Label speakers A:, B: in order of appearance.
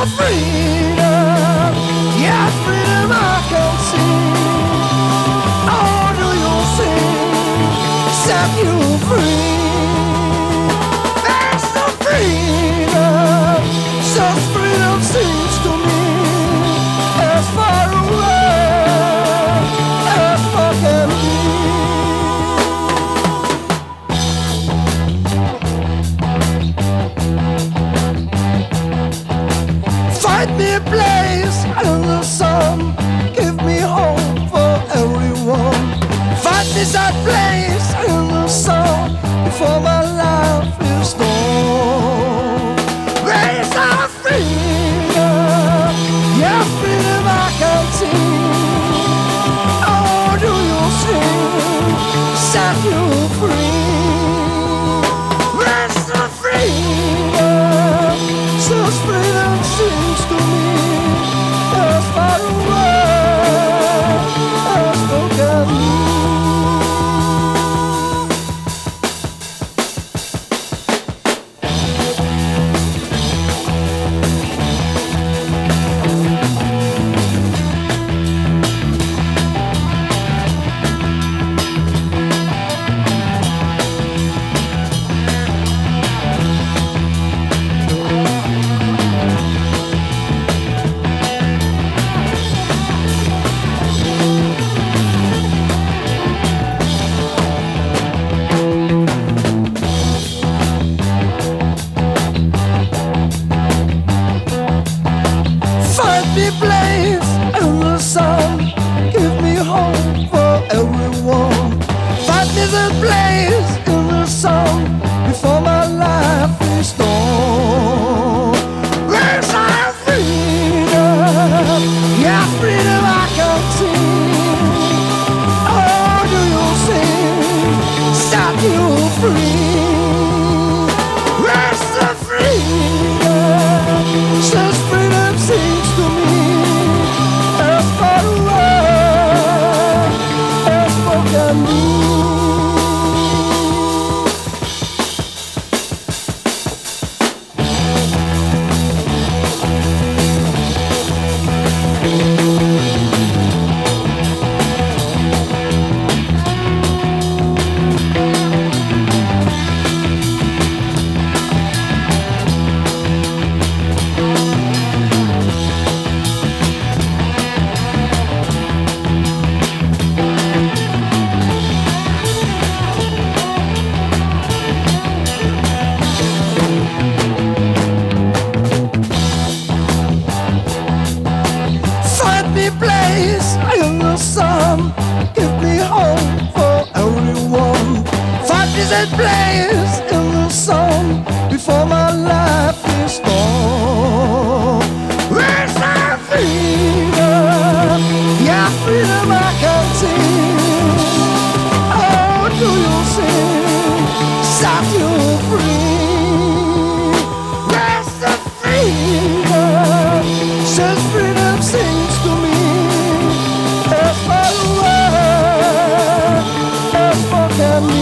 A: freedom, yeah, freedom I can see. Oh, do you see? Set you free. There's no freedom, such freedom seems to me as far away as far can be. Find me a place in the sun, give me hope for everyone. Find me that place in the sun before my life is done. Raise our freedom, yeah, freedom I can see. Oh, do you see? Set you free. Raise the freedom, such freedom seems to me as far away as spoken. Find me place in the sun, give me hope for everyone. Find me the place in the sun before my life is done. Where's our freedom? Yeah, freedom I can see. Oh, do you see? Set you free. Where's the freedom? Such freedom seems to me as far away as spoken. Find me place in the sun, give me hope for everyone. Find me that place in the sun before my life is done. Where's our freedom? Yeah, freedom I can see. Oh, do you see? Set you free. Where's the freedom? Such freedom seems to me as far away as far can be.